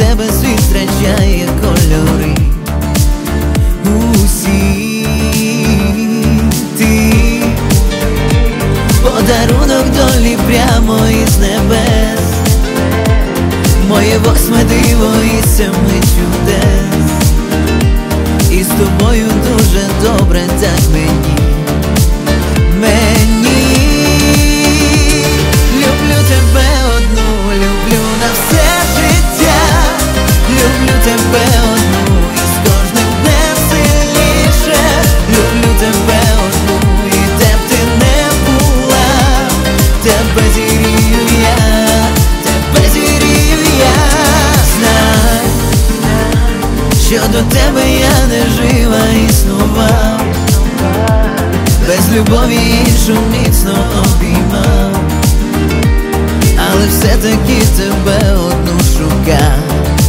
тебе світ втрачає кольори. Усі ти подарунок долі прямо із небес, моє восьме диво із семи чудес. І з тобою дуже добре так мені. Люблю тебе одну, люблю на все життя. Люблю тебе одну і з кожним днем сильніше. Люблю тебе одну і де б ти не була. Тебе зірію я, тебе зірію я. Знай, що до тебе я не жива існував, без любові іншу міцно обіймав, але все-таки тебе одну шукав.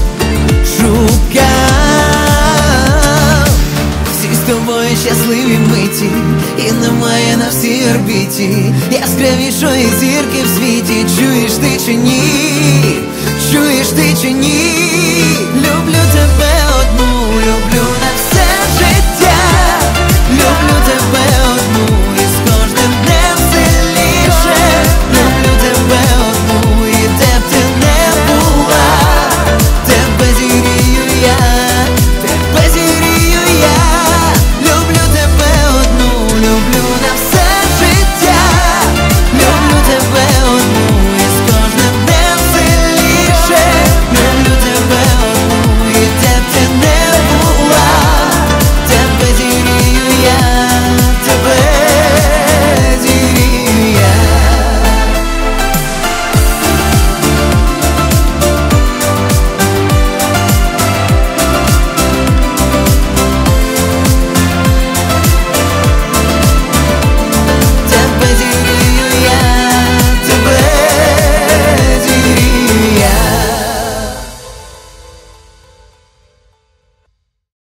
Всі з тобою щасливі миті, і немає на всій орбіті яскравішої зірки в світі. Чуєш ти чи ні? Чуєш ти чи ні?